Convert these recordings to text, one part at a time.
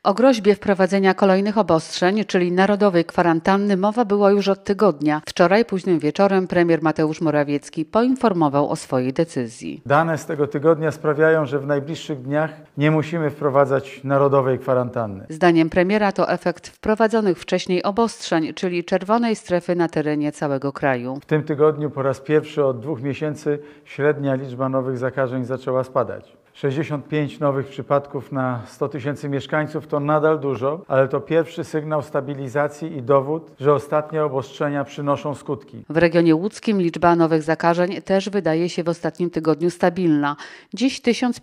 O groźbie wprowadzenia kolejnych obostrzeń, czyli narodowej kwarantanny, mowa była już od tygodnia. Wczoraj późnym wieczorem premier Mateusz Morawiecki poinformował o swojej decyzji. Dane z tego tygodnia sprawiają, że w najbliższych dniach nie musimy wprowadzać narodowej kwarantanny. Zdaniem premiera to efekt wprowadzonych wcześniej obostrzeń, czyli czerwonej strefy na terenie całego kraju. W tym tygodniu po raz pierwszy od 2 miesięcy średnia liczba nowych zakażeń zaczęła spadać. 65 nowych przypadków na 100 tysięcy mieszkańców to nadal dużo, ale to pierwszy sygnał stabilizacji i dowód, że ostatnie obostrzenia przynoszą skutki. W regionie łódzkim liczba nowych zakażeń też wydaje się w ostatnim tygodniu stabilna. Dziś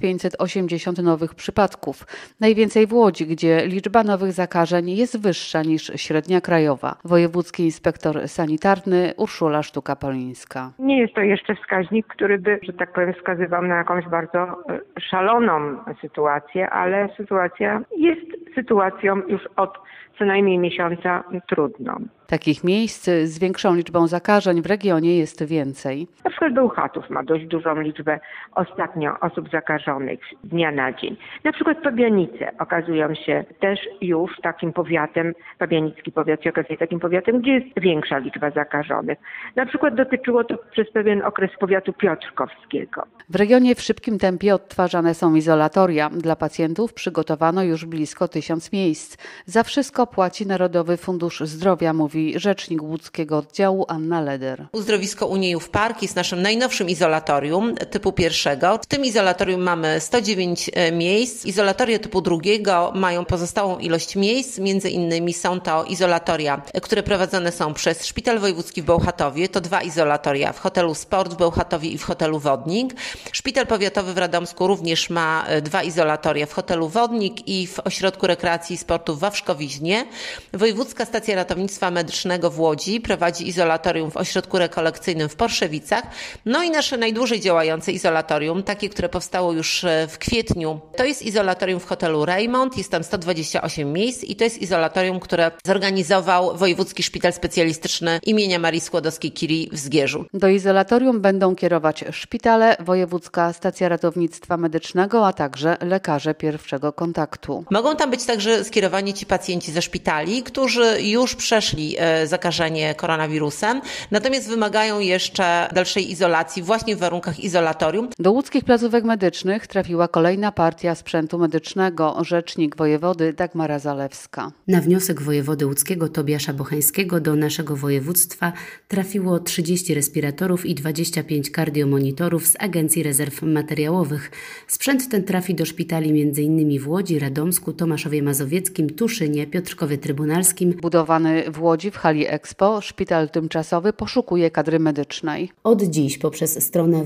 1580 nowych przypadków. Najwięcej w Łodzi, gdzie liczba nowych zakażeń jest wyższa niż średnia krajowa. Wojewódzki inspektor sanitarny Urszula Sztuka-Polińska. Nie jest to jeszcze wskaźnik, który by, że tak powiem, wskazywał na jakąś bardzo szaloną sytuację, ale sytuacja jest sytuacją już od co najmniej miesiąca trudną. Takich miejsc z większą liczbą zakażeń w regionie jest więcej. Na przykład Bełchatów ma dość dużą liczbę ostatnio osób zakażonych z dnia na dzień. Na przykład Pabianice okazują się też już takim powiatem, pabianicki powiat się okazuje takim powiatem, gdzie jest większa liczba zakażonych. Na przykład dotyczyło to przez pewien okres powiatu piotrkowskiego. W regionie w szybkim tempie odtwarzane są izolatoria. Dla pacjentów przygotowano już blisko 1000 miejsc. Za wszystko płaci Narodowy Fundusz Zdrowia, mówi rzecznik łódzkiego oddziału Anna Leder. Uzdrowisko Uniejów Park jest naszym najnowszym izolatorium typu pierwszego. W tym izolatorium mamy 109 miejsc. Izolatoria typu drugiego mają pozostałą ilość miejsc. Między innymi są to izolatoria, które prowadzone są przez Szpital Wojewódzki w Bełchatowie. To 2 izolatoria w hotelu Sport w Bełchatowie i w hotelu Wodnik. Szpital Powiatowy w Radomsku również ma 2 izolatoria w hotelu Wodnik i w Ośrodku Rekreacji i Sportu w Wawrzkowiźnie. Wojewódzka Stacja Ratownictwa Medycznego w Łodzi prowadzi izolatorium w Ośrodku Rekolekcyjnym w Porszewicach. No i nasze najdłużej działające izolatorium, takie, które powstało już w kwietniu, to jest izolatorium w hotelu Raymond. Jest tam 128 miejsc i to jest izolatorium, które zorganizował Wojewódzki Szpital Specjalistyczny imienia Marii Skłodowskiej-Curie w Zgierzu. Do izolatorium będą kierować szpitale, Wojewódzka Stacja Ratownictwa Medycznego, a także lekarze pierwszego kontaktu. Mogą tam być także skierowani ci pacjenci ze szpitali, którzy już przeszli zakażenie koronawirusem, natomiast wymagają jeszcze dalszej izolacji właśnie w warunkach izolatorium. Do łódzkich placówek medycznych trafiła kolejna partia sprzętu medycznego. Rzecznik wojewody Dagmara Zalewska. Na wniosek wojewody łódzkiego Tobiasza Bocheńskiego do naszego województwa trafiło 30 respiratorów i 25 kardiomonitorów z Agencji Rezerw Materiałowych. Sprzęt ten trafi do szpitali m.in. w Łodzi, Radomsku, Tomaszowie Mazowieckim, Tuszynie, Piotrkowie Trybunalskim. Budowany w Łodzi w hali Expo, szpital tymczasowy poszukuje kadry medycznej. Od dziś poprzez stronę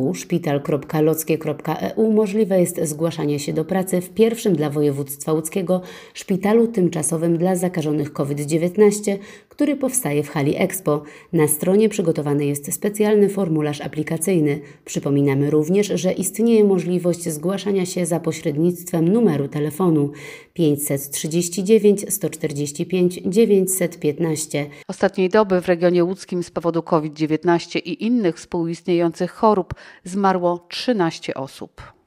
www.szpital.lockie.eu możliwe jest zgłaszanie się do pracy w pierwszym dla województwa łódzkiego szpitalu tymczasowym dla zakażonych COVID-19, który powstaje w hali Expo. Na stronie przygotowany jest specjalny formularz aplikacyjny. Przypominamy również, że istnieje możliwość zgłaszania się za pośrednictwem numeru telefonu 539 145 915. Ostatniej doby w regionie łódzkim z powodu COVID-19 i innych współistniejących chorób zmarło 13 osób.